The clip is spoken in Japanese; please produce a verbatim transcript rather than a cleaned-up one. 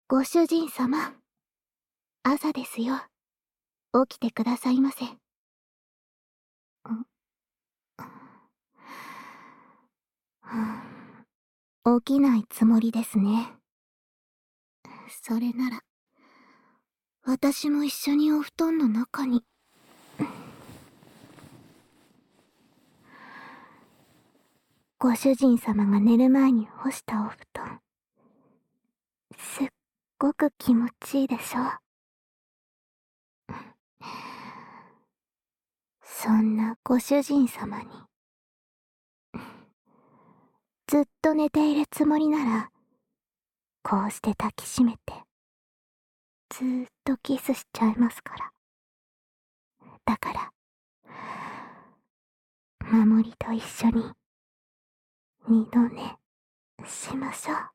ご主人様、朝ですよ。起きてくださいませ。ん起きないつもりですね。それなら、私も一緒にお布団の中に。ご主人様が寝る前に干したお布団、すっごく気持ちいいでしょ。そんなご主人様に、ずっと寝ているつもりなら、こうして抱きしめて、ずーっとキスしちゃいますから。だから、守りと一緒に、二度寝しましょう。